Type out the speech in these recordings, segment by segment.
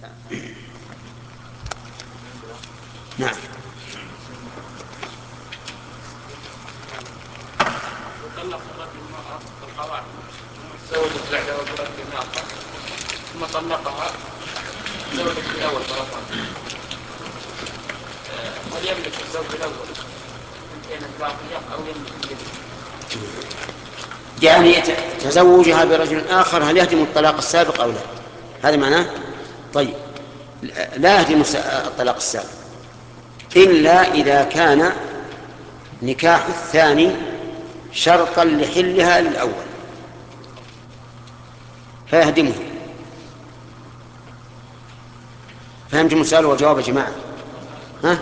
نعم. طلق الرجل المرأة بالقواعد ثم تزوجت بعد برجل آخر ثم طلقها تزوجت بالأول مرة. هل يملك الزوج الأول بين الباقية أو يملك الجديد؟ يعني تزوجها برجل آخر هل يهدم الطلاق السابق أو لا؟ هذا معناه. طيب، لا يهدم الطلاق السابق إلا إذا كان نكاح الثاني شرطا لحلها للأول فيهدمه. فهمتم السؤال والجواب يا جماعة؟ ها؟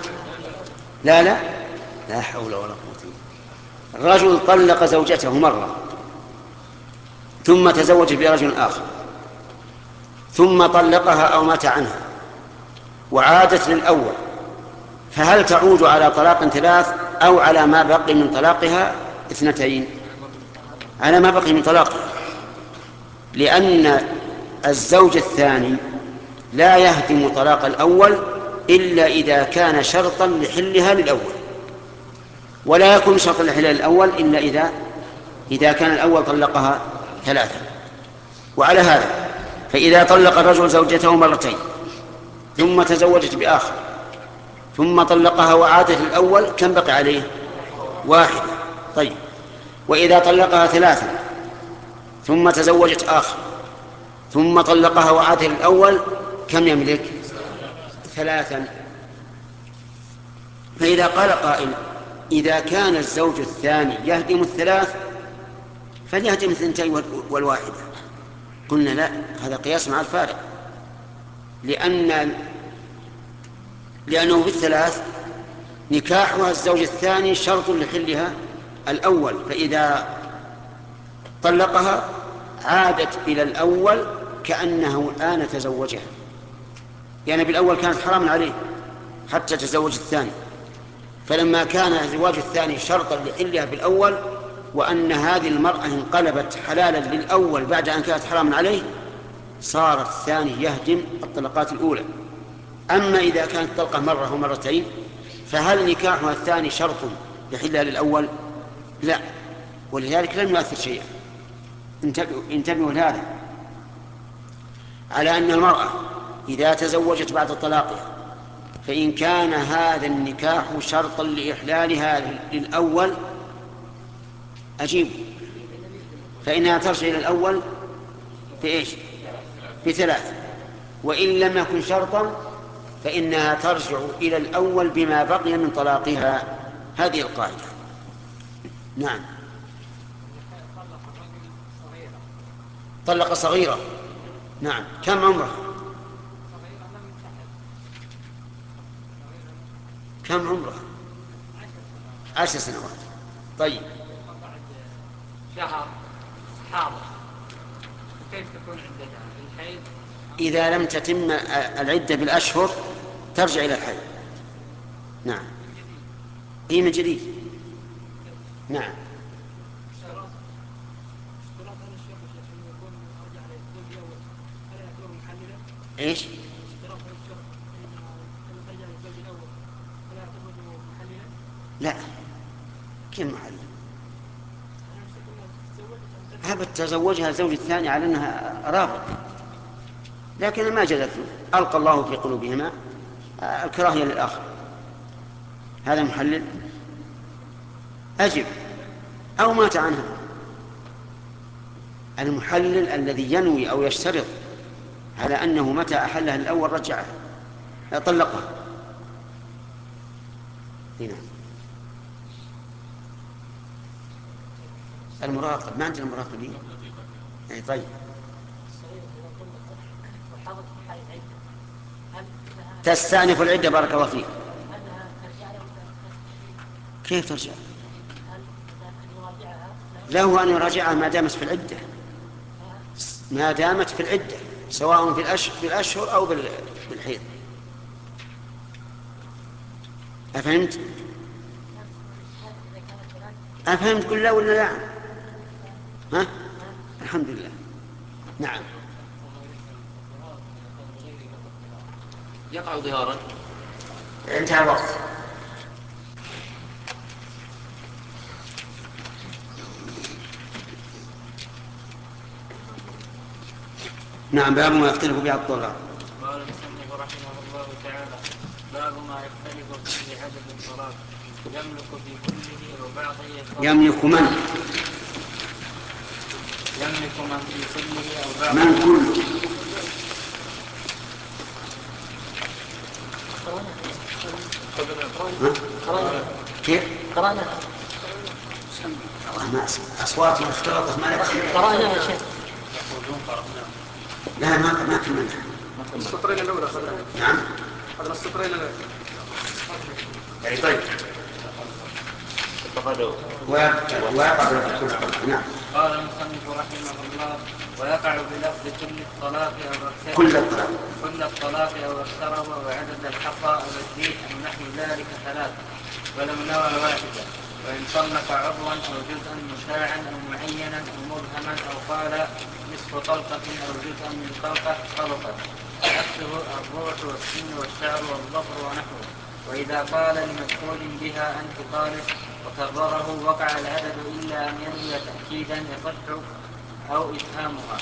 لا حول ولا قوة إلا بالله. الرجل طلق زوجته مرة ثم تزوج برجل آخر ثم طلقها أو مات عنها وعادت للأول، فهل تعود على طلاق 3 أو على ما بقي من طلاقها 2؟ على ما بقي من طلاقها، لأن الزوج الثاني لا يهدم طلاق الأول إلا إذا كان شرطا لحلها للأول، ولا يكون شرطا لحلها للأول إلا إذا كان الأول طلقها 3. وعلى هذا فإذا طلق الرجل زوجته 2 ثم تزوجت بآخر ثم طلقها وعادت للأول كم بقي عليه؟ 1. طيب، وإذا طلقها 3 ثم تزوجت آخر ثم طلقها وعادت للأول كم يملك؟ 3. فإذا قال قائل إذا كان الزوج الثاني يهدم 3 فليهدم 2 والواحدة، قلنا لا، هذا قياس مع الفارق، لأنه في3 نكاحها الزوج الثاني شرط لحلها الأول، فإذا طلقها عادت إلى الأول كأنه الآن تزوجها، يعني بالأول كانت حراما عليه حتى تزوج الثاني، فلما كان زواج الثاني شرطا لحلها بالأول وأن هذه المرأة انقلبت حلالا للأول بعد أن كانت حراما عليه صار الثاني يهدم الطلقات الأولى. أما إذا كانت طلقة مرة أو 2 فهل نكاحها الثاني شرط لحلها للأول؟ لا، ولذلك لم يؤثر شيئا. انتبهوا لهذا، على أن المرأة إذا تزوجت بعد طلاقها فإن كان هذا النكاح شرطا لإحلالها للأول أجيب، فإنها ترجع إلى الأول بإيش؟ ب3. وإن لم يكن شرطا فإنها ترجع إلى الأول بما بقي من طلاقها. هذه القاعدة. نعم. طلق صغيرة. نعم. كم عمرها؟ كم عمرها؟ 10 سنوات. طيب، شهر حاضر كيف تكون عدتها؟ الحيض إذا لم تتم العدة بالأشهر ترجع إلى الحيض. نعم، هي من جديد. نعم. ايش؟ لا، كيف محل؟ هبت تزوجها الزوج الثاني على انها رافض، لكن ما جدت، القى الله في قلوبهما الكراهيه للاخر. هذا محلل. اجب. او مات عنها. المحلل الذي ينوي او يشترط على انه متى احلها الاول رجعها طلقها. هنا المراقب، ما عندنا مراقبين. اي طيب. تستأنف العدة. بارك الله فيك. كيف ترجع؟ له أن يراجعها ما دامت في العدة، ما دامت في العدة، سواء في الأشهر أو بالحيض. أفهمت؟ أفهمت؟ قل لا ولا لا؟ ها؟ الحمد لله. نعم. يقع ظهارا. انتهى الوقت. نعم. باب ما يختلف به الطلاق. قال المصنف رحمه الله تعالى: باب ما يختلف فيه عدد الطلاق، يملك في كله أو بعضه. يملك من؟ يملك من في كله أو بعضه. من كله؟ كيف؟ قرأنا والله ما أسمع أصوات مختلطة ما ندري. قرأنا يا شيخ. لا ما كملنا. السطرين الأولى. نعم. هذا السطرين الأولى. يعني طيب. ويقع بلفظ نعم. قال المصنف رحمه الله: ويقع بلفظ كل الطلاق أو أكثره. كل الطلاق أو أكثره، وعدد الحصى أو الزيت أو نحو ذلك ثلاثة، ولو نوى واحدة. وإن طلق عضوا أو جزءا مشاعا أو معينا أو مبهما أو قال نصف طلقة أو جزءا من طلقة طلقت، عكسه الروح والسن والشعر والظفر ونحوه. وإذا قال لمدخول بها أنت طالق وكرره وقع العدد إلا أن ينوي تأكيدا يصح أو إفهامها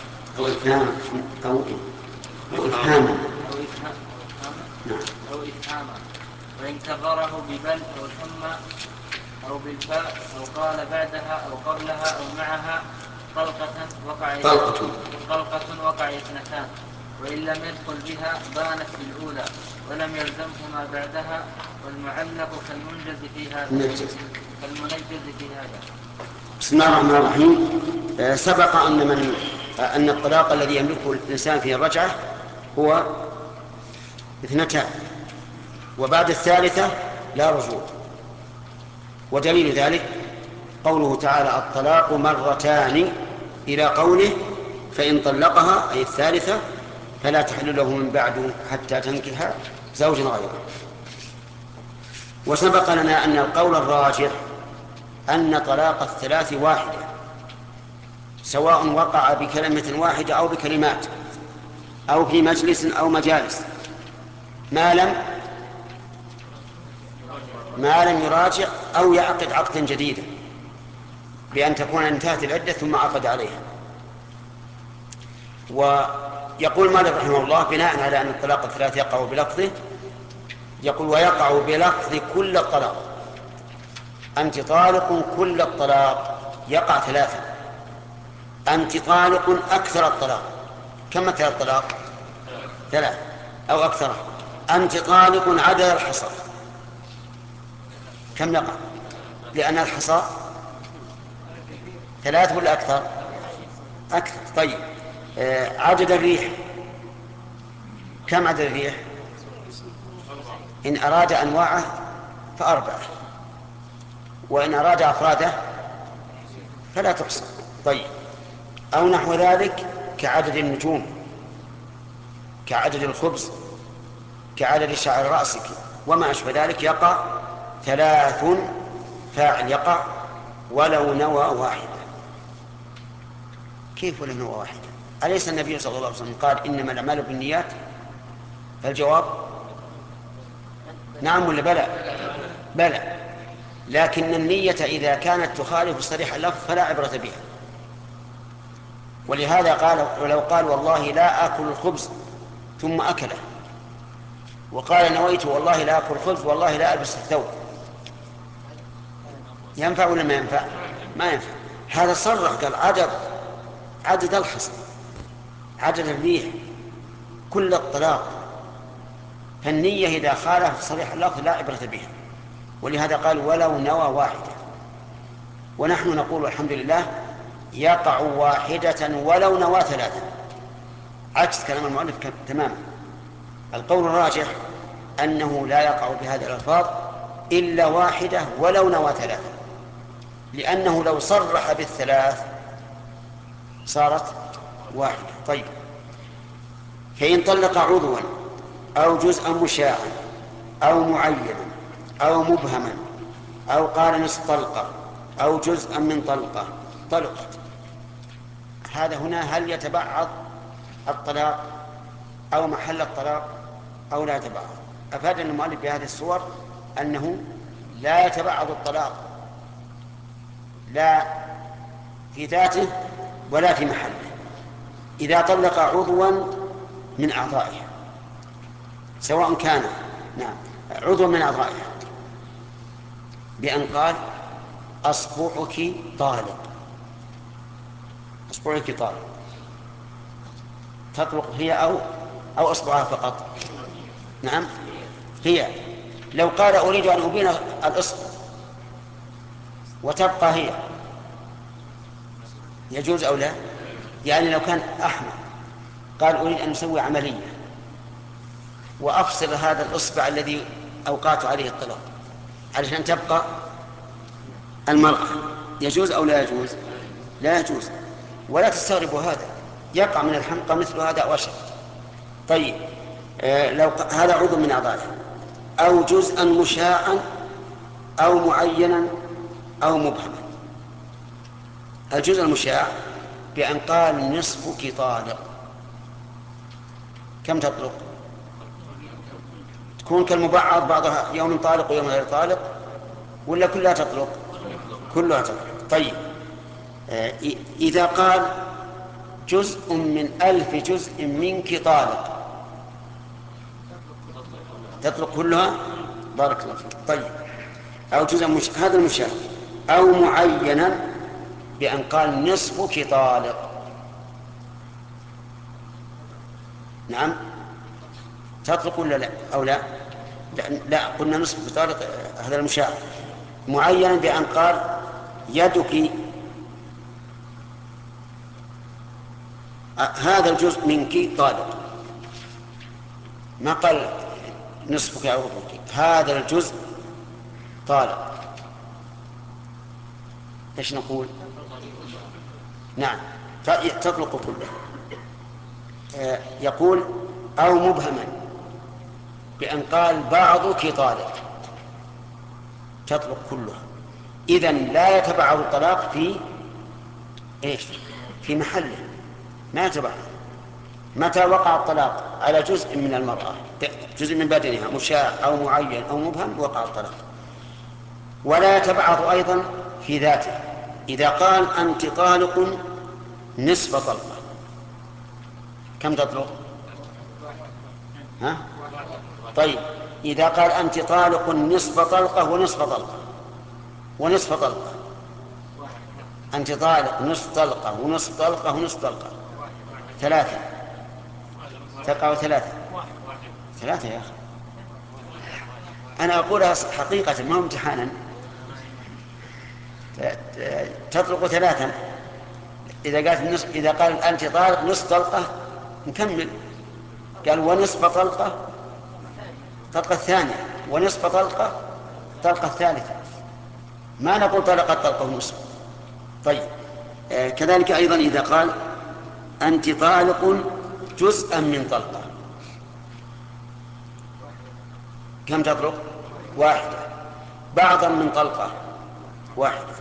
أو إفهاما. وإن كرره ببل أو ثم أو بالفاء أو قال بعدها أو قبلها أو معها طلقة وقع اثنتان. وإن لم يدخل بها بانت في الأولى ولم يلزمه ما بعدها. والمعلق كالمنجز في هذا. بسم الله الرحمن الرحيم. سبق أن الطلاق الذي يملكه الإنسان في الرجعة هو 2، وبعد الثالثة لا رجوع. ودليل ذلك قوله تعالى: الطلاق مرتان، إلى قوله: فإن طلقها أي الثالثة فلا تحل له من بعد حتى تنكح زوجا غيره. وسبق لنا أن القول الراجح أن طلاق الثلاث واحدة، سواء وقع بكلمة واحدة أو بكلمات أو في مجلس أو مجالس، ما لم يراجع أو يعقد عقدا جديدا، بأن تكون انتهت العدة ثم عقد عليها. ويقول مالك رحمه الله بناء على أن الطلاق الثلاث يقع بلفظه، يقول: ويقع بلفظ كل الطلاق. أنت طالق كل الطلاق، يقع 3. أنت طالق أكثر الطلاق. كم مثل الطلاق؟ 3 أو أكثر. أنت طالق عدد الحصى. كم يقع؟ لأن الحصى 3 ولا أكثر؟ أكثر. طيب. عدد الريح، كم عدد الريح؟ إن أراد أنواعه ف4، وإن أراد أفراده فلا تحصى. طيب. أو نحو ذلك كعدد النجوم، كعدد الخبز، كعدد شعر رأسك وما أشبه ذلك. يقع 3 فاعل يقع ولو نوى واحدة. كيف ولو نوى واحدة؟ أليس النبي صلى الله عليه وسلم قال: إنما الأعمال بالنيات؟ فالجواب نعم ولا بلى؟ بلى. لكن النية إذا كانت تخالف صريح اللفظ فلا عبرة بها. ولهذا قال: ولو قال والله لا آكل الخبز ثم أكله، وقال نويت والله لا آكل الخبز والله لا ألبس الثوب، ينفع ولا ما ينفع؟ ما ينفع. هذا صرح قال عدد الحصى، عدد الريح، كل الطلاق. فالنية إذا خالف صريح اللفظ لا عبرة بها. ولهذا قال: ولو نوى واحدة. ونحن نقول الحمد لله يقع واحدة ولو نوى 3، عكس كلام المؤلف تماما. القول الراجح أنه لا يقع بهذه الألفاظ إلا واحدة ولو نوى 3، لأنه لو صرح بال3 صارت واحدة. طيب. فإن طلق عضوا أو جزءا مشاعا أو معينا أو مبهما أو قال نصف طلقة أو جزءا من طلقة طلقت، هذا هنا هل يتبعض الطلاق أو محل الطلاق أو لا يتبعض. أفادنا المؤلف بهذه الصور أنه لا يتبعض الطلاق، لا في ذاته ولا في محله، إذا طلق عضوا من أعضائه، سواء كان عضو من أعضائه بأن قال أصبعك طالق، أصبعك طالق، تطلق هي أو أصبعها فقط. نعم هي. لو قال أريد أن أبين الإصبع وتبقى هي، يجوز أو لا؟ يعني لو كان أحمق قال أريد أن أسوي عملية وأفصل هذا الإصبع الذي أوقعت عليه الطلاق علشان تبقى المرأة، يجوز أو لا يجوز؟ لا يجوز. ولا تستغربوا هذا، يقع من الحمقى مثل هذا أو أشد. طيب لو هذا عضو من أعضائه أو جزءا مشاعا أو معينا أو مبهما. الجزء المشاع بأن قال نصفك طالق، كم تطلق؟ تكون كالمبعض، بعضها يوم طالق ويوم غير طالق، ولا كلها تطلق؟ كلها تطلق. طيب إذا قال جزء من 1000 جزء منك طالق، تطلق كلها؟ بارك الله فيك. طيب أو جزء هذا المشاع، أو معينا بأن قال نصفك طالق، نعم تطلق ولا لا أو لا؟ لا قلنا نصفك طالق، هذا المشاع. معينا بأن قال يدك هذا الجزء منك طالق، ما قال نصفك أو ربعك، هذا الجزء طالق، ايش نقول؟ نعم تطلق كلها. يقول أو مبهما بأن قال بعضك طالق، تطلق كلها. إذن لا يتبعض الطلاق في ايش؟ في محله، ما يتبعض. متى وقع الطلاق على جزء من المرأة، جزء من بدنها مشاع أو معين أو مبهم، وقع الطلاق. ولا يتبعض أيضا في ذاته، إذا قال أنت طالق نصف طلقة، كم تطلق؟ ها؟ طيب إذا قال أنت طالق نصف طلقة ونصف طلقة ونصف طلقة، أنت طالق نصف طلقة ونصف طلقة ونصف طلقة، ثلاثة، تقع ثلاثة يا أخي، أنا أقولها حقيقة ما هو امتحانا. تطلق ثلاثا. إذا قال أنت طالق نصف طلقة نكمل، قال ونصف طلقة، طلقة الثانية، ونصف طلقة، طلقة الثالثة، ما نقول طلقة طلقة ونصف. طيب كذلك أيضا إذا قال أنت طالق جزءا من طلقة، كم تطلق؟ واحدة. بعضا من طلقة، واحدة.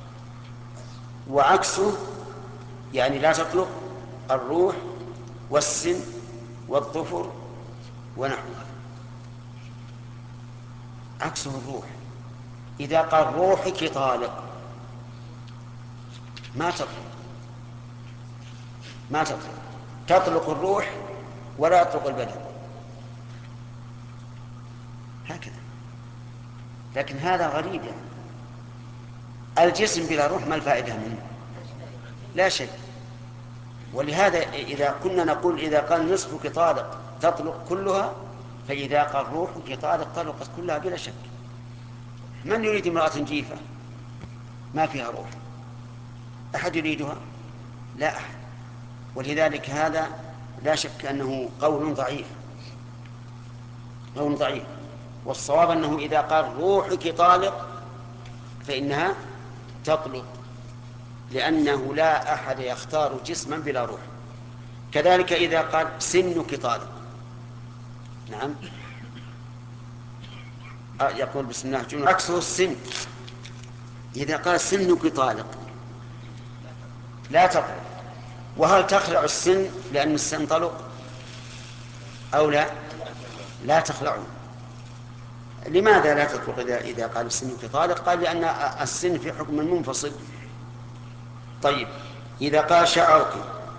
وعكسه يعني لا تطلق الروح والسن والظفر ونحوها. عكسه الروح، إذا قال روحك طالق ما تطلق، تطلق الروح ولا تطلق البدن، هكذا. لكن هذا غريب، يعني الجسم بلا روح ما الفائدة منه؟ لا شيء. ولهذا إذا كنا نقول إذا قال نصفك طالق تطلق كلها، فإذا قال روحك طالق طلقت كلها بلا شك. من يريد امرأة جيفة ما فيها روح؟ أحد يريدها؟ لا أحد. ولذلك هذا لا شك أنه قول ضعيف، قول ضعيف. والصواب أنه إذا قال روحك طالق فإنها تطلق، لأنه لا أحد يختار جسما بلا روح. كذلك إذا قال سنك طالق، نعم يقول بسم الله جنة عكسه السن. إذا قال سنك طالق لا تطلق. وهل تخلع السن لأن السن طلق أو لا؟ لا تخلعوا. لماذا لا تطلق إذا قال السن في طالق؟ قال لأن السن في حكم منفصل. طيب إذا قال شعرك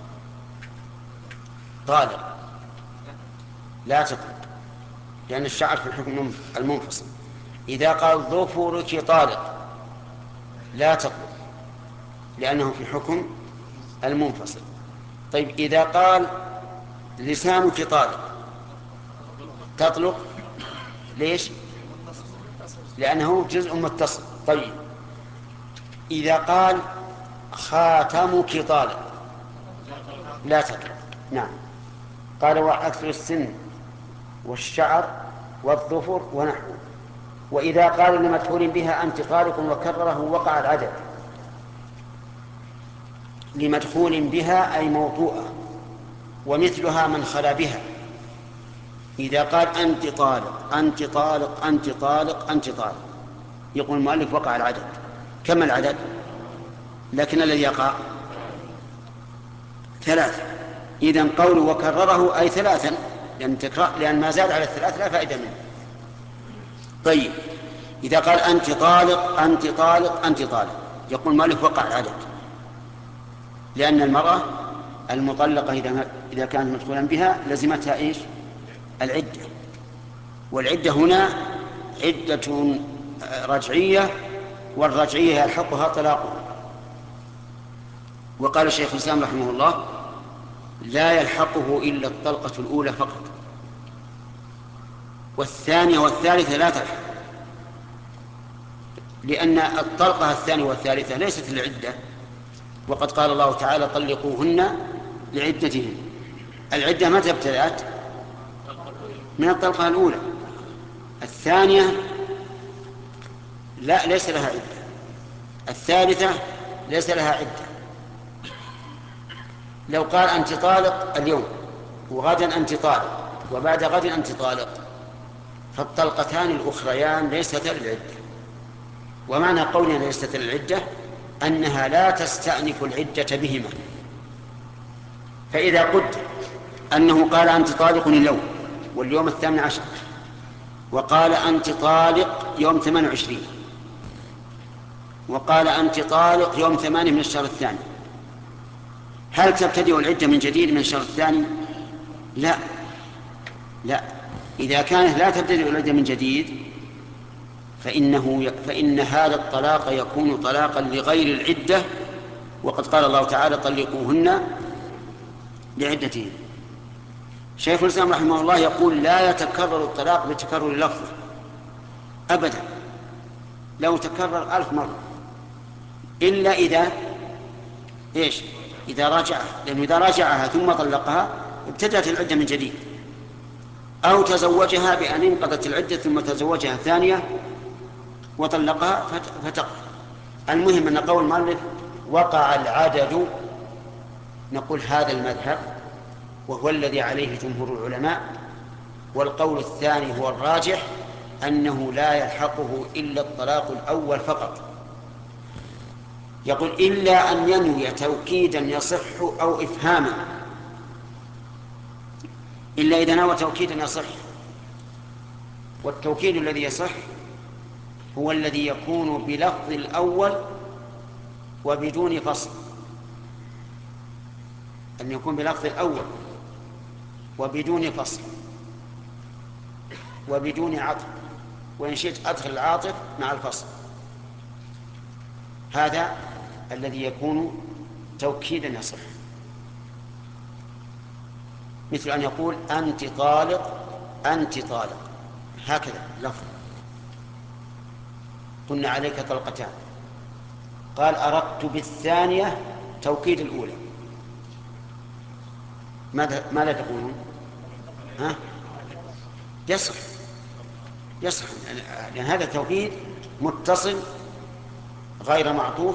طالق لا تطلق، لأن الشعر في الحكم المنفصل. إذا قال ظفرك طالق لا تطلق، لأنه في حكم المنفصل. طيب إذا قال لسانك طالق تطلق. ليش؟ لأنه جزء متصل. طيب إذا قال خاتمك طالق لا تطلق. نعم. قال وأكثر السن والشعر والظفر ونحوه. وإذا قال لمدخول بها أنت طالق وكرره وقع العدد. لمدخول بها أي موطوءة، ومثلها من خلا بها. إذا قال أنت طالق أنت طالق أنت طالق أنت طالق، يقول المؤلف وقع العدد. كم العدد؟ لكن الذي يقع 3. إذن قوله وكرره أي 3، لأن ما زاد على 3 لا فائدة منه. طيب إذا قال أنت طالق أنت طالق أنت طالق، يقول المؤلف وقع العدد، لأن المرأة المطلقة إذا كانت مدخولا بها لزمتها إيش؟ العدة. والعدة هنا عدة رجعية، والرجعية يلحقها طلاقه. وقال شيخ الإسلام رحمه الله لا يلحقه إلا الطلقة الأولى فقط، والثانية والثالثة لا تلحق، لأن الطلقة الثانية والثالثة ليست للعدة، وقد قال الله تعالى طلقوهن لعدتهن. العدة متى ابتدأت؟ من الطلقة الأولى. الثانية لا ليس لها عدة، الثالثة ليس لها عدة. لو قال أنت طالق اليوم وغدا أنت طالق وبعد غد أنت طالق، فالطلقتان الأخريان ليست للعدة. ومعنى قولنا ليست للعدة أنها لا تستأنف العدة بهما. فإذا قلت أنه قال أنت طالق اليوم واليوم 18، وقال أنت طالق يوم 28، وقال أنت طالق يوم 8 من الشهر الثاني، هل تبتدئ العدة من جديد من الشهر الثاني؟ لا لا. إذا كانت لا تبتدئ العدة من جديد فإن هذا الطلاق يكون طلاقا لغير العدة، وقد قال الله تعالى طلقوهن لعدتهن. شيخ الإسلام رحمه الله يقول لا يتكرر الطلاق بتكرر لفظه أبدا، لو تكرر 1000 مرة، إلا إذا إيش؟ إذا راجعها، لأنه إذا راجعها ثم طلقها ابتدأت العدة من جديد، أو تزوجها بأن انقضت العدة ثم تزوجها ثانية وطلقها فتقع. المهم أن قول المؤلف وقع العدد، نقول هذا المذهب وهو الذي عليه جمهور العلماء، والقول الثاني هو الراجح أنه لا يلحقه إلا الطلاق الأول فقط. يقول إلا أن ينوي توكيدا يصح أو إفهاما، إلا إذا نوى توكيدا يصح. والتوكيد الذي يصح هو الذي يكون بلفظ الأول وبدون فصل، أن يكون بلفظ الأول وبدون فصل وبدون عطف، وإن شئت أدخل العاطف مع الفصل، هذا الذي يكون توكيدا يصح. مثل أن يقول أنت طالق أنت طالق، هكذا لفظ. قلنا عليك طلقتان، قال أردت بالثانية توكيد الأولى، ماذا تقولون؟ ها؟ يصح لأن هذا توكيد متصل غير معطوف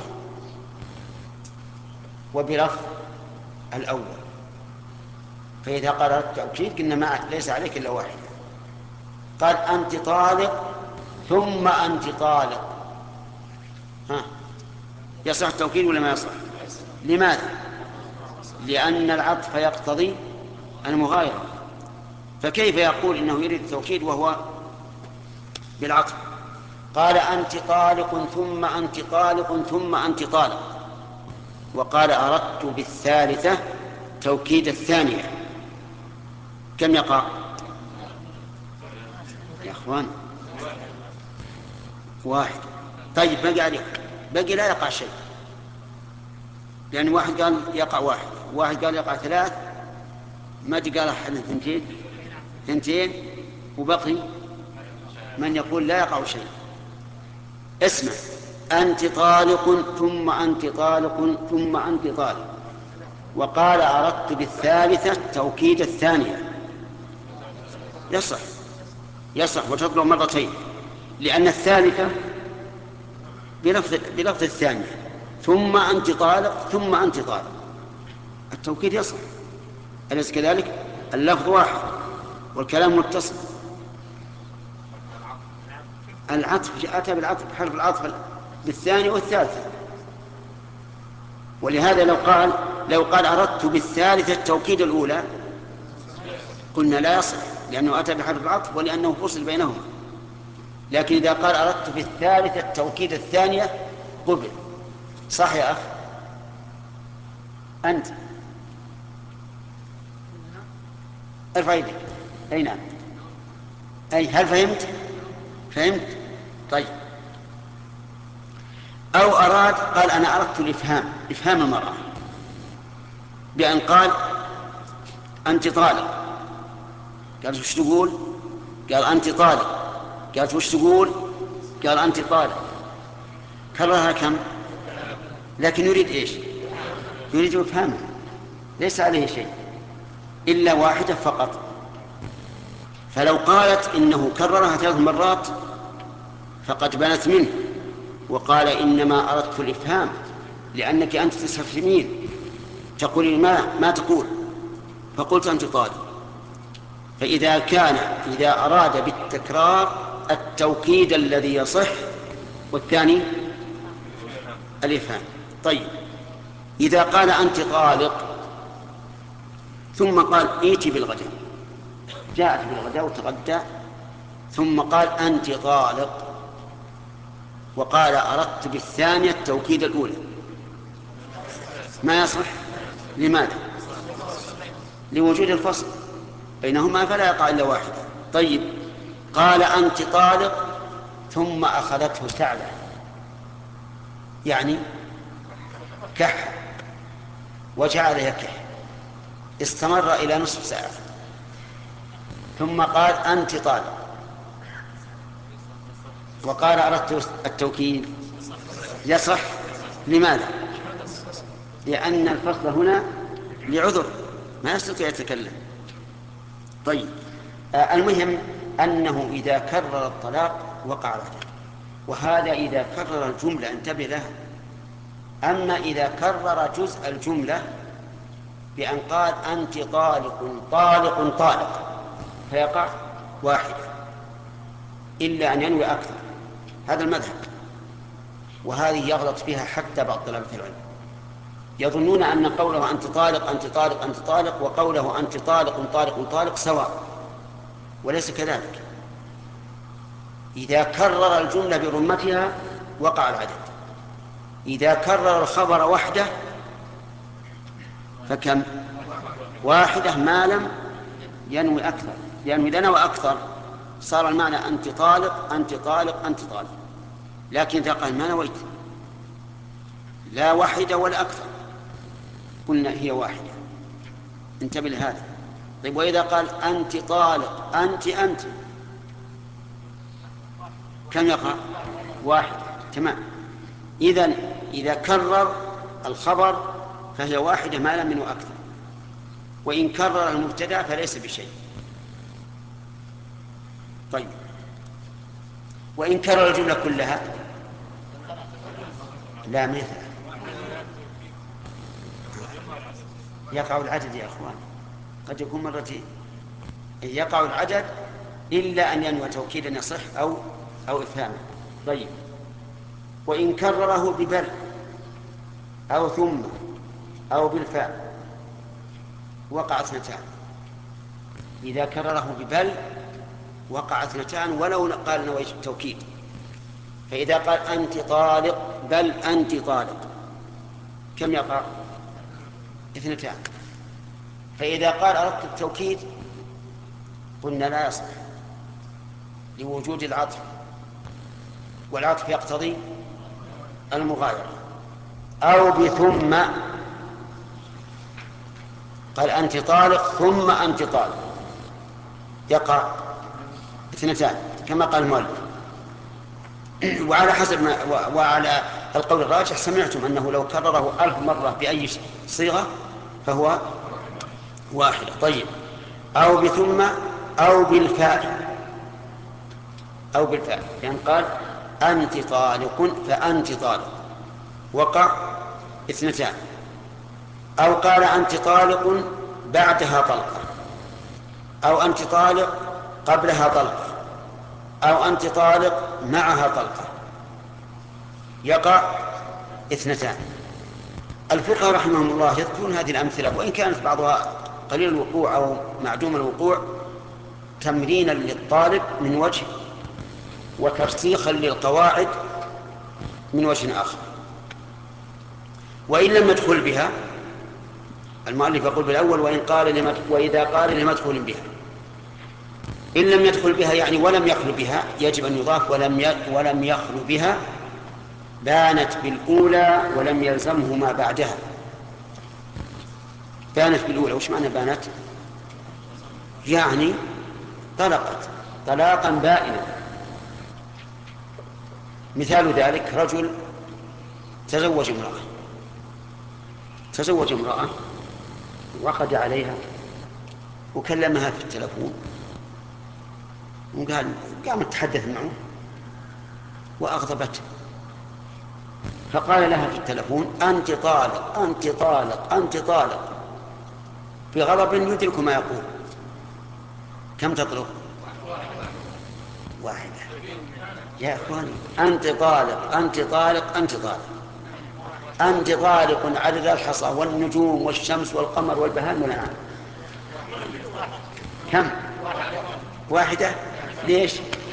وبلفظ الأول. فإذا قال التوكيد قلنا ليس عليك إلا واحد. قال أنت طالق ثم أنت طالق، ها يصح التوكيد ولا ما يصح؟ لماذا؟ لأن العطف يقتضي المغايرة، فكيف يقول إنه يريد التوكيد وهو بالعطف؟ قال أنت طالق ثم أنت طالق ثم أنت طالق، وقال أردت بالثالثة توكيد الثانية، كم يقع يا أخوان؟ واحد. طيب بقي لا يقع شيء، لأن واحد قال يقع واحد، واحد قال يقع ثلاث، ما قال أحد ثنتين، وبقي من يقول لا يقع شيء. اسمع، أنت طالق ثم أنت طالق ثم أنت طالق، وقال أردت بالثالثة توكيد الثانية، يصح وتطلع مرتين، لأن الثالثة بلفظ الثانية، ثم أنت طالق ثم أنت طالق، التوكيد يصح، أليس كذلك؟ اللفظ واحد والكلام متصل. العطف أتى بالعطف بحرف العطف بالثاني والثالثة، ولهذا لو قال أردت بالثالثة التوكيد الأولى قلنا لا يصح، لأنه أتى بحرف العطف ولأنه فصل بينهما. لكن إذا قال أردت بالثالثة التوكيد الثانية قبل. صح يا أخ؟ أنت ارفع يدك. أي نعم. أي هل فهمت؟ طيب. أو قال أنا أردت إفهام المرأة بأن قال أنت طالق، قالت وش تقول؟ قال أنت طالق، قالت وش تقول؟ قال أنت طالق، كررها كم؟ لكن يريد إيش؟ يريد إفهامها، ليس عليه شيء إلا واحدة فقط. فلو قالت إنه كررها 3 مرات فقد بنت منه، وقال إنما أردت الإفهام لأنك أنت تستفهمين، تقولين ما تقول، فقلت أنت طالق. إذا أراد بالتكرار التوكيد الذي يصح، والثاني الإفهام. طيب، إذا قال أنت طالق ثم قال ائتي بالغداء، جاءت بالغداء وتغدى، ثم قال أنت طالق، وقال أردت بالثانية التوكيد الأولى، ما يصح. لماذا؟ لوجود الفصل بينهما فلا يقع إلا واحد. طيب، قال أنت طالق ثم أخذته سعلة، يعني كح، وجعل يكح، استمر إلى نصف ساعة، ثم قال أنت طالق، وقال أردت التوكيد، يصح. لماذا؟ لأن الفصل هنا لعذر ما يستطيع يتكلم. طيب، المهم أنه إذا كرر الطلاق وقع العدد، وهذا إذا كرر الجملة، انتبه له. أما إذا كرر جزء الجملة بأن قال أنت طالق طالق طالق فيقع واحد، إلا أن ينوي أكثر، هذا المذهب. وهذه يغلط فيها حتى بعض طلبة العلم، يظنون أن قوله أنت طالق أنت طالق أنت طالق وقوله أنت طالق طالق طالق سواء، وليس كذلك. إذا كرر الجملة برمتها وقع العدد، إذا كرر الخبر وحده فكم؟ واحدة، ما لم ينوي أكثر، لأنه إذا نوى أكثر صار المعنى أنت طالق أنت طالق أنت طالق، لكن إذا قال ما نويت لا واحدة ولا أكثر قلنا هي واحدة، انتبه لهذا. طيب، وإذا قال أنت طالق أنت كم يقع؟ واحد، تمام. إذا كرر الخبر فهي واحدة ما لم ينوي أكثر، وإن كرر المبتدأ فليس بشيء. طيب، وإن كرر الجملة كلها لا مثل، يقع العدد يا أخوان، قد يكون مرتين، يقع العدد إلا أن ينوى توكيدا يصح أو إفهاما. طيب، وإن كرره ببل أو ثم أو بالفاء وقع 2، إذا كرره ببل وقع اثنتان ولو قال نويت التوكيد. فإذا قال أنت طالق بل أنت طالق كم يقع؟ اثنتان. فإذا قال أردت التوكيد قلنا لا يصح لوجود العطف، والعطف يقتضي المغايرة. أو بثم قال أنت طالق ثم أنت طالق يقع اثنتان كما قال المؤلف. وعلى حسب ما وعلى القول الراجح سمعتم أنه لو كرره 1000 مرة بأي صيغة فهو واحدة. طيب. أو بثم أو بالفاء، أو بالفاء يعني قال أنت طالق فأنت طالق وقع اثنتان. أو قال أنت طالق بعدها طلقة، أو أنت طالق قبلها طلقة، أو أنت طالق معها طلقة يقع اثنتان. الفقهاء رحمهم الله يذكرون هذه الأمثلة وإن كانت بعضها قليل الوقوع أو معدوم الوقوع تمرينا للطالب من وجه وترسيخا للقواعد من وجه آخر. وإن لم يدخل بها المؤلف يقول بالأول وإذا قال لمدخول بها. إن لم يدخل بها يعني ولم يخل بها يجب أن يضاف ولم يخل بها بانت بالأولى ولم يلزمه ما بعدها. بانت بالأولى وش معنى بانت؟ يعني طلقت طلاقا بائنا. مثال ذلك رجل تزوج امرأة وعقد عليها وكلمها في التلفون وقال قامت تتحدث معه وأغضبته، فقال لها في التلفون أنت طالق أنت طالق أنت طالق بغضب يدرك ما يقول. كم تطلق؟ واحدة. يا أخواني أنت طالق أنت طالق أنت طالق أنت طالق عدد الحصى والنجوم والشمس والقمر والبهائم والأنعام. كم؟ واحدة. ليش؟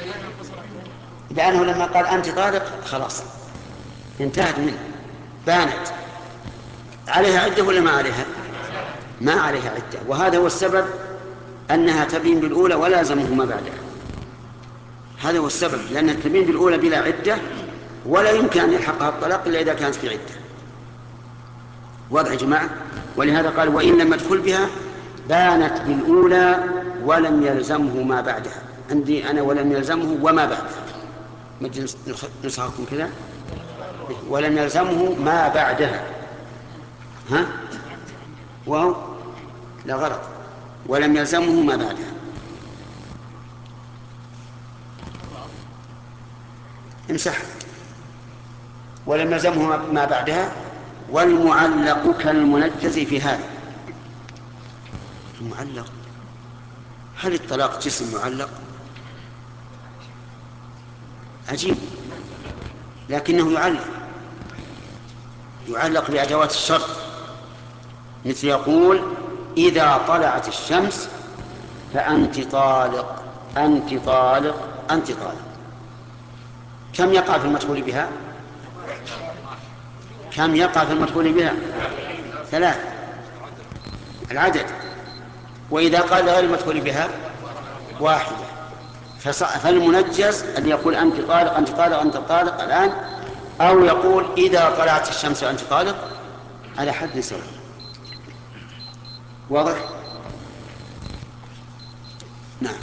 لأنه لما قال أنت طالق خلاص انتهت منه، بانت. عليها عدة ولا ما عليها؟ ما عليها عدة، وهذا هو السبب أنها تبين بالأولى ولا يلزمه ما بعدها. هذا هو السبب، لأنها تبين بالأولى بلا عدة ولا يمكن أن يلحقها الطلاق إلا إذا كانت في عدة. واضح يا جماعة؟ ولهذا قال وإن لم يدخل بها بانت بالأولى ولم يلزمه ما بعدها. عندي أنا ولم يلزمه وما بعدها، نسخكم كذا ولم يلزمه ما بعدها. ها؟ واو لا غلط، ولم يلزمه ما بعدها. امسح ولم يلزمه ما بعدها. والمعلق كالمنجز في هذا. المعلق، هل الطلاق جسم معلق؟ عجيب، لكنه يعلق بأدوات الشرط، مثل يقول إذا طلعت الشمس فأنت طالق أنت طالق أنت طالق. كم يقع في المدخول بها؟ كم يقع في المدخول بها؟ 3 العدد. وإذا قال غير المدخول بها 1. فالمنجز أن يقول أنت طالق أنت طالق أنت طالق الآن، أو يقول إذا طلعت الشمس أنت طالق، على حد سواء. واضح؟ نعم.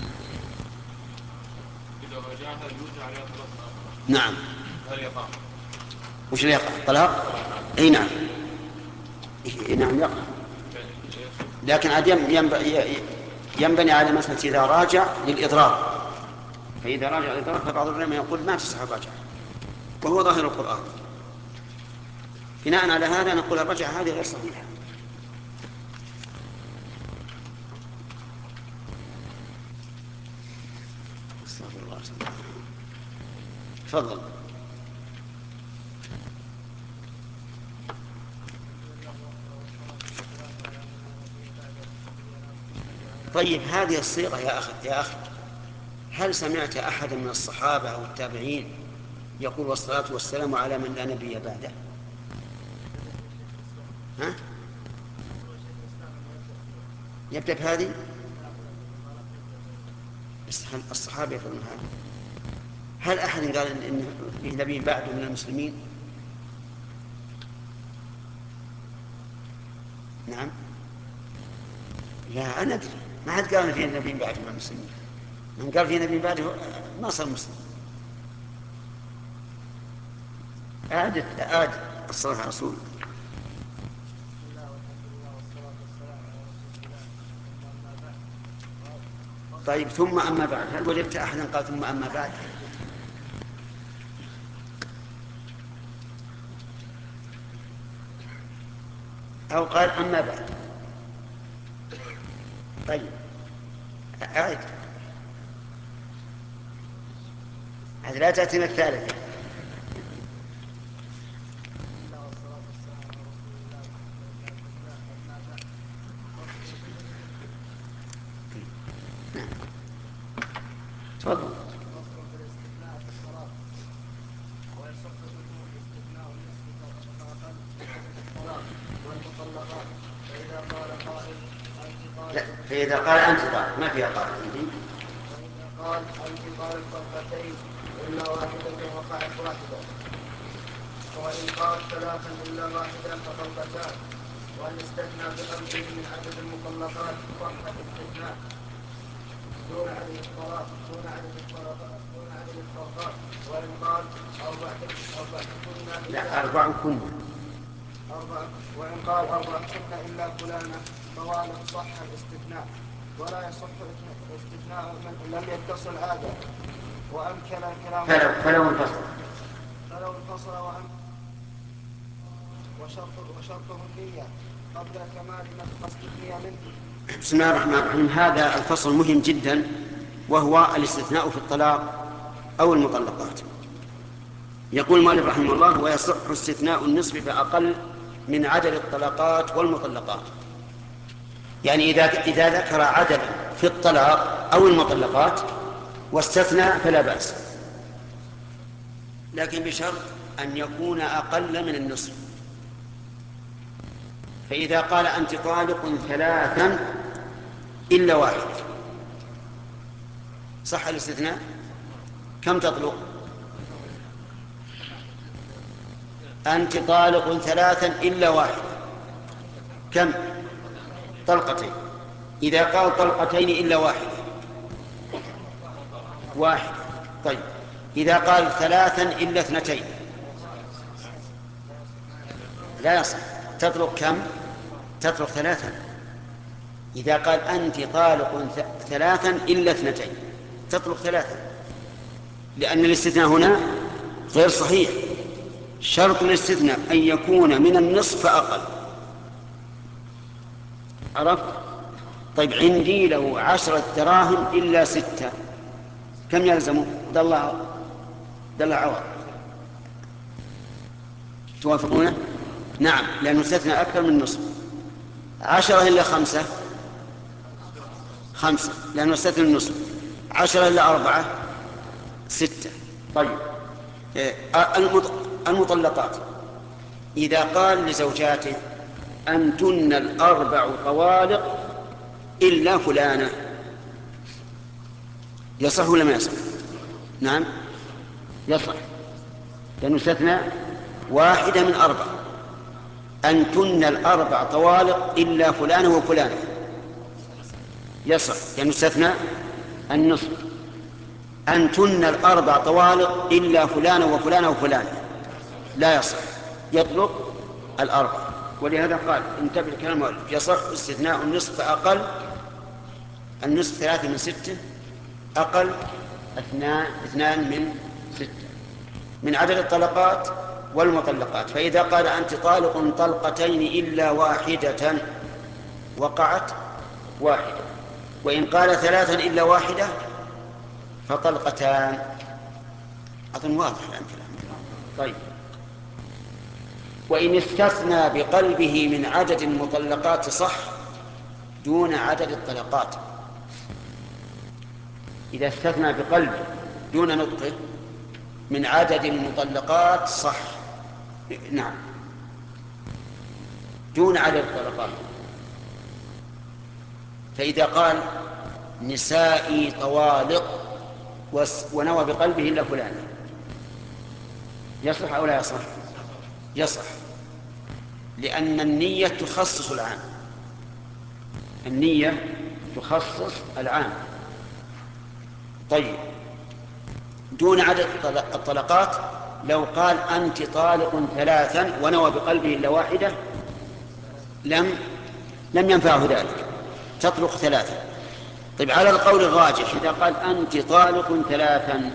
إذا رجعها يوجد عليها طلاق. نعم. هل يقع؟ وش اللي يقع؟ طلاق؟ أي نعم. نعم يقع، لكن عاد ينبني على مسألة إذا راجع للإضرار. فإذا راجع للإضرار فبعض العلماء يقول ما تصح الرجعة، وهو ظاهر القرآن. بناء على هذا نقول الرجعة هذه غير صحيحة. استغفر الله. تفضل. طيب هذه الصيغة يا أخي هل سمعت أحدا من الصحابة أو التابعين يقول والصلاة والسلام على من لا نبي بعده؟ ها؟ يبدأ بهذه؟ الصحابة يقولون هذا. هل أحد قال إن فيه نبي بعده من المسلمين؟ نعم. لا أنا أدري، ما حد قال إن فيه نبي بعده من المسلمين. من قال فيه نبي بعده ما صار مسلم. أعد الصلاة على رسول. طيب ثم أما بعد، هل وجدت أحدا قال ثم أما بعد؟ أو قال أما بعد؟ طيب أعد، هذه لا تأتينا الثالثة. تفضل. لا، فإذا قال أنت طالق ما فيها قال عندي. فإذا قال أنت طالق طلقتين إلا واحدة وقعت واحدة، وإن قال ثلاثا إلا واحدة فطلقتان، وأن استثنى بقلبه من عدد المطلقات صح الاستثناء دون عدد الطلاق وإن قال أربعتكن لا أربعكن. وإن قال أربعتكن إلا فلانة طوالق صح الاستثناء، ولا يصح استثناء من لم يتصل عادة وأمكن الكلام فلو انفصل وشرطه النية قبل كمال ما استثني منه. بسم الله الرحمن الرحيم. هذا الفصل مهم جدا، وهو الاستثناء في الطلاق أو المطلقات. يقول المؤلف رحمه الله: ويصح استثناء النصف فأقل من عدد الطلقات والمطلقات. يعني إذا ذكر عددا في الطلاق أو المطلقات واستثنى فلا بأس، لكن بشرط أن يكون أقل من النصف. فإذا قال أنت طالق ثلاثا إلا واحد، صح الاستثناء؟ كم تطلق؟ أنت طالق ثلاثا إلا واحد، كم؟ طلقتين. إذا قال طلقتين إلا واحد. طيب إذا قال ثلاثا إلا اثنتين لا يصح. تطلق كم؟ تطلق ثلاثا. إذا قال أنت طالق ثلاثا إلا اثنتين تطلق ثلاثا، لأن الاستثناء هنا غير صحيح. شرط الاستثناء أن يكون من النصف فأقل. عرفت؟ طيب عندي له 10 دراهم إلا 6، كم يلزمه؟ دل عوض. توافقونه؟ نعم، لأنه استثنى أكثر من النصف. 10 إلا 5 لأنه استثنى النصف. 10 إلا 4 6. طيب المطلقات إذا قال لزوجاته أنتن الأربع طوالق إلا فلانة، يصح ولا ما يصح؟ نعم يصح، لأنه استثنى واحدة من 4. أنتن الأربع طوالق إلا فلانة وفلانة، يصح لأنه استثنى النصف. أنتن الأربع طوالق إلا فلانة وفلانة وفلانة، لا يصح، يطلق الأربع. ولهذا قال انتبه كلام المؤلف: يصح استثناء النصف فأقل. النصف 3 من 6، أقل 2 من 6 من عدد الطلقات والمطلقات. فإذا قال أنت طالق طلقتين إلا واحدة وقعت واحدة، وإن قال 3 إلا واحدة فطلقتان. أظن واضح الآن كلام. طيب وإن استثنى بقلبه من عدد المطلقات صح دون عدد الطلقات. إذا استثنى بقلبه دون نطقه من عدد المطلقات صح. نعم، دون عدد الطلقات. فإذا قال نسائي طوالق ونوى بقلبه إلا فلان، يصح أو لا يصح؟ يصح، لأن النية تخصص العام. النية تخصص العام. طيب، دون عدد الطلقات لو قال أنت طالق 3 ونوى بقلبه إلا واحدة لم ينفعه ذلك، تطلق 3. طيب، على القول الراجح إذا قال أنت طالق 3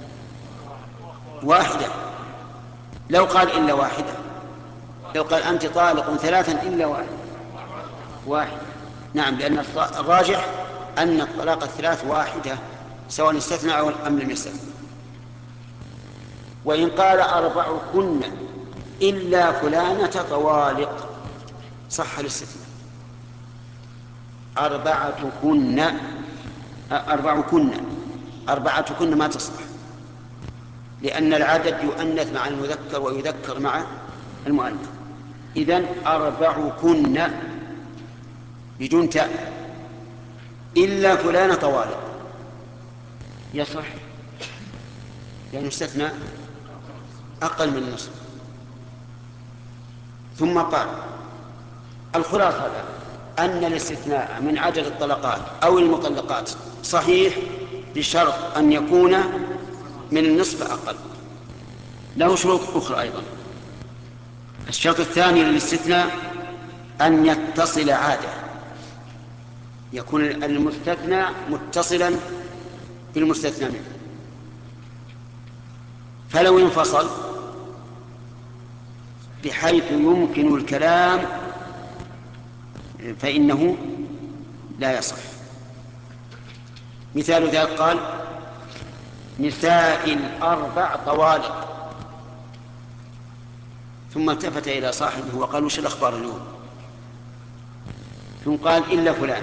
واحدة، لو قال إلا واحدة، لو قال أنت طالق 3 إلا واحدة، نعم، لأن الراجح أن الطلاق 3 واحدة سواء استثنى أم لم يستثنى. وإن قال 4 إلا فلانة طوالق صح الاستثناء. 4 كن ما تصلح، لأن العدد يؤنث مع المذكر ويذكر مع المؤنث. إذن 4 كن بدون تاء إلا فلانة طوالق يصح، يعني استثنى أقل من النصف. ثم قال الخلاصة أن الاستثناء من عدد الطلقات أو المطلقات صحيح بشرط أن يكون من النصف أقل. له شروط أخرى أيضا. الشرط الثاني للاستثناء أن يتصل عادة، يكون المستثنى متصلا بالمستثنى منه، فلو انفصل بحيث يمكن الكلام فإنه لا يصح. مثال ذلك قال نساء 4 طوالق، ثم التفت إلى صاحبه وقال وش الأخبار اليوم؟ ثم قال إلا فلان،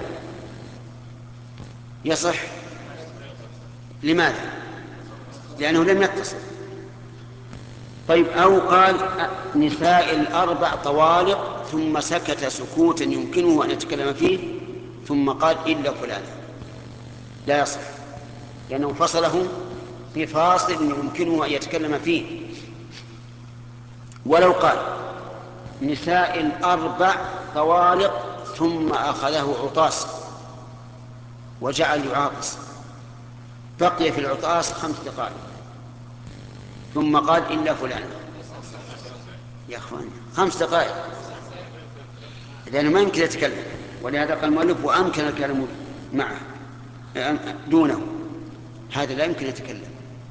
يصح. لماذا؟ لأنه لم يتصل. طيب، أو قال نساء 4 طوالق ثم سكت سكوتا يمكنه أن يتكلم فيه ثم قال إلا فلان، لا يصح، لأنه فصله بفاصل يمكنه أن يتكلم فيه. ولو قال نساء 4 طوالق ثم أخذه عطاس وجعل يعاطس، بقي في العطاس 5 دقائق ثم قال إلا فلان، يا أخوان 5 دقائق، لأنه ما يمكن يتكلم. ولهذا قال المؤلف وأمكن الكلام معه دونه، هذا لا يمكن يتكلم.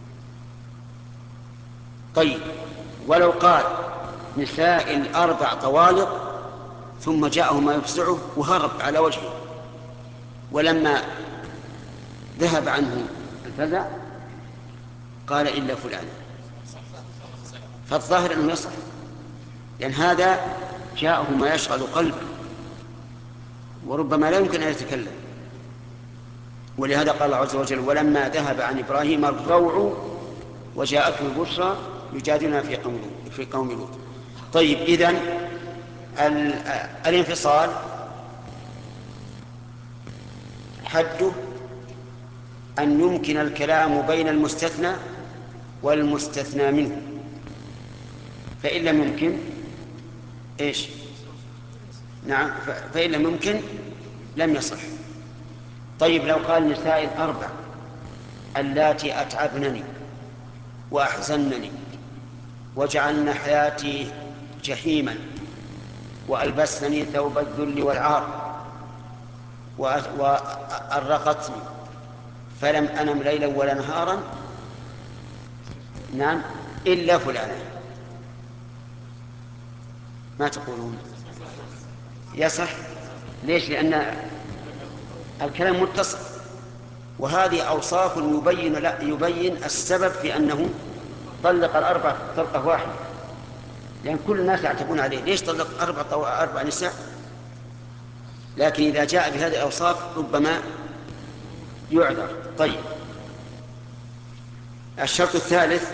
طيب، ولو قال نساء 4 طوالق ثم جاءه ما يفزعه وهرب على وجهه، ولما ذهب عنه الفزع قال إلا فلان، فالظاهر أنه يصح، لأن هذا جاءه ما يشغل قلبه وربما لا يمكن أن يتكلم. ولهذا قال الله عز وجل ولما ذهب عن إبراهيم الروع وجاءته البشرى يجادلنا في قوم لوط. طيب، إذن الانفصال حده أن يمكن الكلام بين المستثنى والمستثنى منه، فإن لم يمكن إيش؟ نعم، فإن لم يمكن لم يصح. طيب، لو قال نساء 4 اللاتي أتعبنني وأحزنني وجعلن حياتي جحيما وألبسني ثوب الذل والعار وأرقتني فلم أنم ليلا ولا نهارا، نعم، إلا فلانا، ما تقولون؟ يصح. ليش؟ لأن الكلام متصل، وهذه أوصاف يبين السبب في أنه طلق 4 طلقة واحدة، لأن كل الناس يعتبون عليه ليش طلق 4 نساء. لكن إذا جاء بهذه الأوصاف ربما يعذر. طيب، الشرط الثالث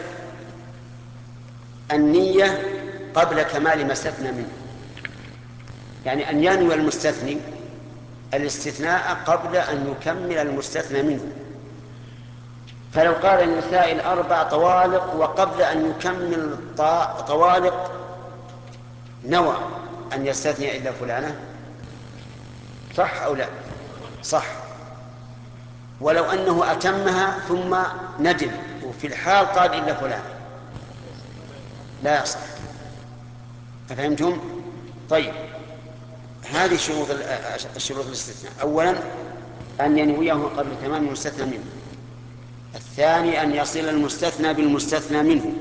النية قبل كمال ما استثنى منه، يعني أن ينوي المستثني الاستثناء قبل أن يكمل المستثنى منه. فلو قال النساء الأربع طوالق وقبل أن يكمل طوالق نوى أن يستثني إلا فلانة، صح أو لا؟ صح. ولو أنه أتمها ثم ندم وفي الحال قال إلا فلان لا يصح. أفهمتم؟ طيب، هذه الشروط الاستثناء. أولا أن ينويه قبل تمام المستثنى منه. الثاني أن يصل المستثنى بالمستثنى منه.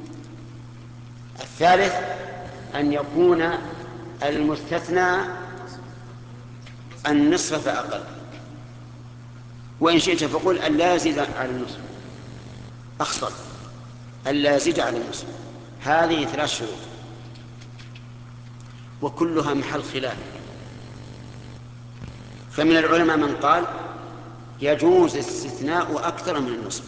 الثالث أن يكون المستثنى النصف فأقل، وإن شئت فقل ألا يزيد على النصف، أخطر، ألا يزيد على النصف. هذه 3 شروط وكلها محل خلاف. فمن العلماء من قال يجوز استثناء أكثر من النصف،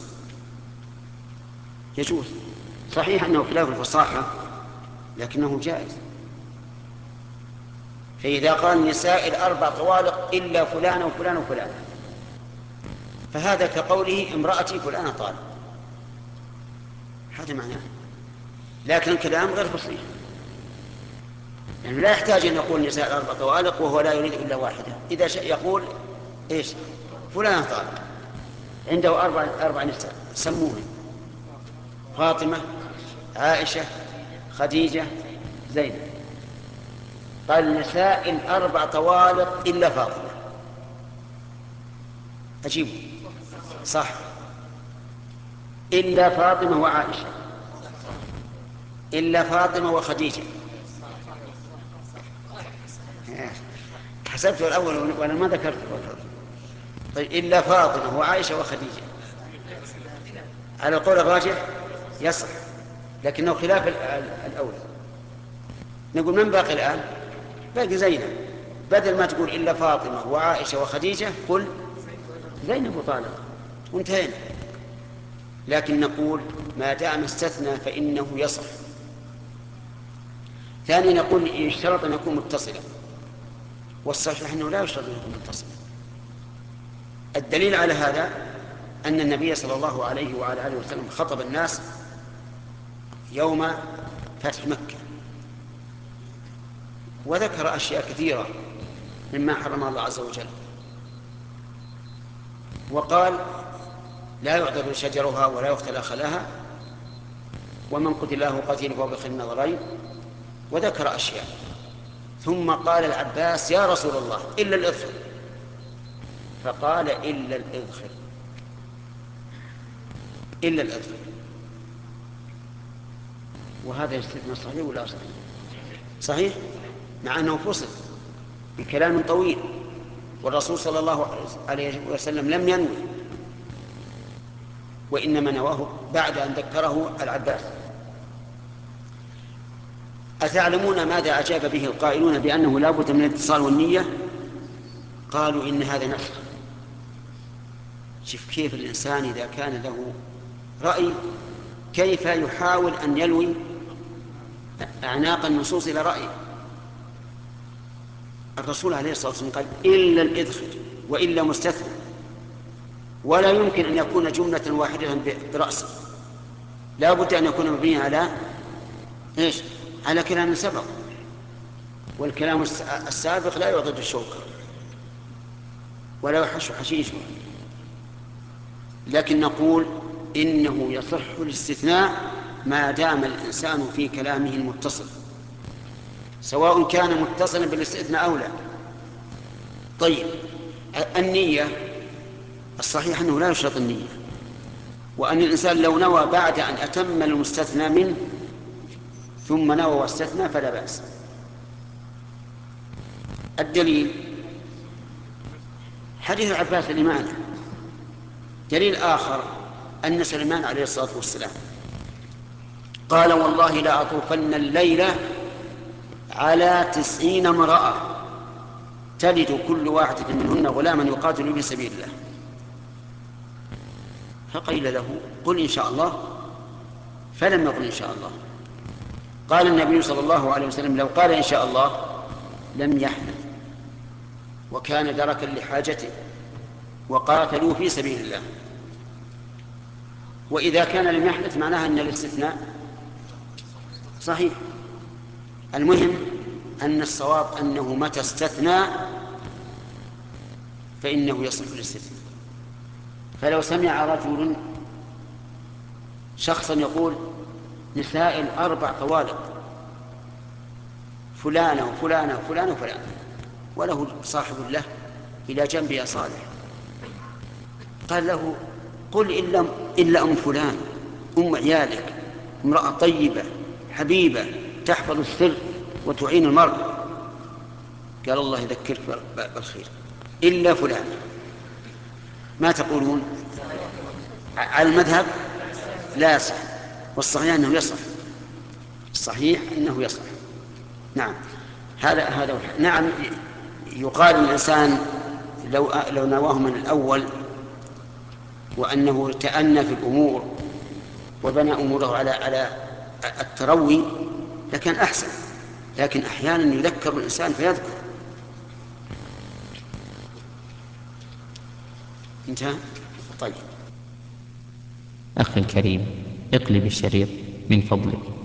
يجوز، صحيح أنه خلاف الفصاحة لكنه جائز. فإذا قال النساء الأربع طوالق إلا فلان وفلان وفلان، فهذا كقوله امرأتي فلانة طالق، هذا معناه. لكن الكلام غير فصيح، يعني لا يحتاج أن يقول النساء الأربع طوالق وهو لا يريد إلا واحدة. إذا شاء يقول إيش؟ فلانة طالق، عنده أربع نساء سموهن: فاطمة، عائشة، خديجة، زينب. قال النساء الأربع طوالق إلا فاطمة، أجيب صح، إلا فاطمة وعائشة، إلا فاطمة وخديجة. حسبت الأول وأنا ما ذكرت. طيب، إلا فاطمة وعائشة وخديجة على القول الراجح يصح، لكنه خلاف الأول. نقول من باقي الآن؟ باقي زينب. بدل ما تقول إلا فاطمة وعائشة وخديجة قل زينب وطالق وانتهينا. لكن نقول ما دام استثنى فإنه يصح. ثانيا نقول يشترط أن يكون متصلا، والصحيح أنه لا يشترط أن يكون متصلا. الدليل على هذا أن النبي صلى الله عليه وعلى آله وسلم خطب الناس يوم فتح مكة وذكر أشياء كثيرة مما حرم الله عز وجل، وقال لا يعضد شجرها ولا يقتل خلاها، ومن قتل له قتيل فهو بخير النظرين، وذكر أشياء. ثم قال العباس يا رسول الله إلا الإذخر، فقال إلا الإذخر، إلا الإذخر. وهذا يستثنى صحيح ولا صحيح؟ صحيح، مع أنه فصل بكلام طويل، والرسول صلى الله عليه وسلم لم ينوي، وإنما نواه بعد أن ذكره العباس. أتعلمون ماذا أجاب به القائلون بأنه لا بد من الاتصال والنية؟ قالوا إن هذا نسخ. شوف كيف الإنسان إذا كان له رأي كيف يحاول أن يلوي أعناق النصوص إلى رأيه. الرسول عليه الصلاة والسلام قال إلا الإذخر وإلا مستثنى، ولا يمكن أن يكون جملة واحدة برأسه، لا بد أن يكون مبنيا على إيش؟ على كلام سبق، والكلام السابق لا يعضد الشوكة ولا يحش حشيشه. لكن نقول إنه يصح الاستثناء ما دام الإنسان في كلامه المتصل، سواء كان متصلا بالاستثناء أو لا. طيب، النية الصحيح أنه لا يشرط النية، وأن الإنسان لو نوى بعد أن أتم المستثنى منه ثم نوى واستثنى فلا بأس. الدليل حديث العباس اللي معنا. دليل آخر أن سليمان عليه الصلاة والسلام قال والله لا أطوفن الليلة على 90 امرأة تلد كل واحدة منهن غلاما يقاتل في سبيل الله. فقيل له قل إن شاء الله، فلم يقل إن شاء الله. قال النبي صلى الله عليه وسلم لو قال إن شاء الله لم يحنث، وكان دركا لحاجته، وقاتلوا في سبيل الله. وإذا كان لم يحنث معناها أن الاستثناء صحيح. المهم أن الصواب أنه متى استثنى فإنه يصح الاستثناء. فلو سمع رجل شخصا يقول نساء 4 طوالق فلانة وفلانة وفلانة وفلانة، وله صاحب له إلى جنبه صالح، قال له قل إلا أم فلان، أم عيالك، امرأة طيبة حبيبة تحفظ السر وتعين المرء. قال الله يذكرك بالخير، إلا فلان. ما تقولون؟ على المذهب لا يصح، والصحيح أنه يصح، الصحيح أنه يصح. نعم هذا نعم. يقال الإنسان لو نواه من الأول وأنه تأنى في الأمور وبنى أموره على التروي لكن أحسن، لكن أحيانا يذكر الإنسان فيذكر. انتهى. طيب أخي الكريم، اقلب الشريط من فضلك.